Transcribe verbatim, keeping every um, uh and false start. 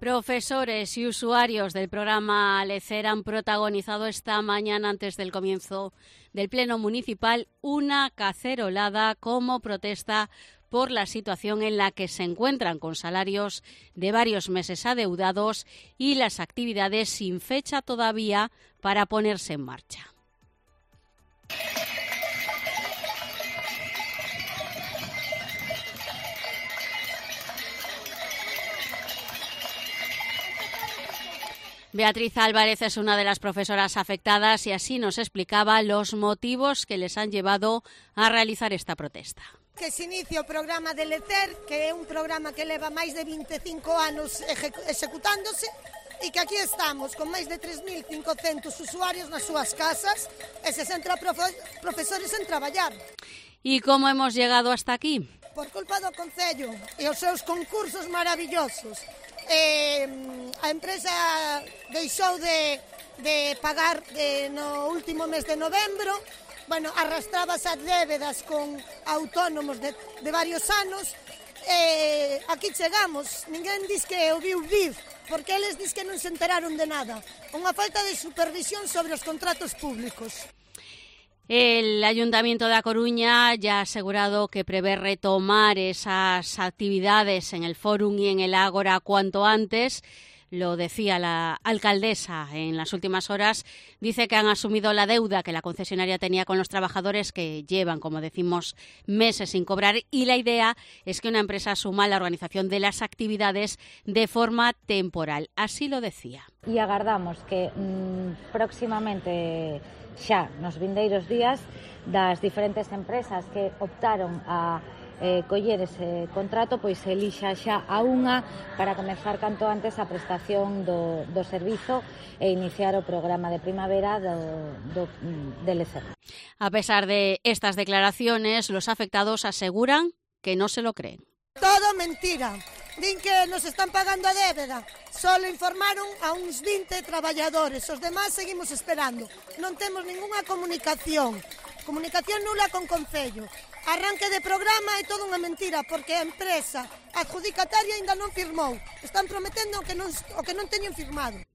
Profesores y usuarios del programa Lecer han protagonizado esta mañana, antes del comienzo del Pleno Municipal, una cacerolada como protesta por la situación en la que se encuentran, con salarios de varios meses adeudados y las actividades sin fecha todavía para ponerse en marcha. Beatriz Álvarez es una de las profesoras afectadas y así nos explicaba los motivos que les han llevado a realizar esta protesta. Que se inicia o programa de Lecer, que é un programa que leva máis de vinte e cinco anos executándose, e que aquí estamos con máis de tres mil cincocentos usuarios nas súas casas e sesenta profesores en traballar. ¿Y cómo hemos llegado hasta aquí? Por culpa do Concello e os seus concursos maravillosos. Eh, a empresa deixou de, de pagar de, no último mes de novembro. Bueno, arrastrabas as débedas con autónomos de, de varios anos. Eh, aquí chegamos, ninguén diz que o viu vir, porque eles diz que non se enteraron de nada. Unha falta de supervisión sobre os contratos públicos. El Ayuntamiento de A Coruña ya ha asegurado que prevé retomar esas actividades en el Fórum y en el Ágora cuanto antes. Lo decía la alcaldesa en las últimas horas. Dice que han asumido la deuda que la concesionaria tenía con los trabajadores, que llevan, como decimos, meses sin cobrar, y la idea es que una empresa asuma la organización de las actividades de forma temporal. Así lo decía. Y agardamos que mmm, próximamente, xa nos vindeiros días, das diferentes empresas que optaron a eh, coller ese contrato, pois se elixa xa a unha para comezar canto antes a prestación do, do servizo e iniciar o programa de primavera do, do, de Lecer. A pesar de estas declaraciones, los afectados aseguran que no se lo creen. Todo mentira. Din que nos están pagando a débeda. Solo informaron a uns vinte traballadores. Os demás seguimos esperando. Non temos ningunha comunicación. Comunicación nula con Concello. Arranque de programa é toda unha mentira, porque a empresa adjudicataria ainda non firmou. Están prometendo o que non, o que non teñen firmado.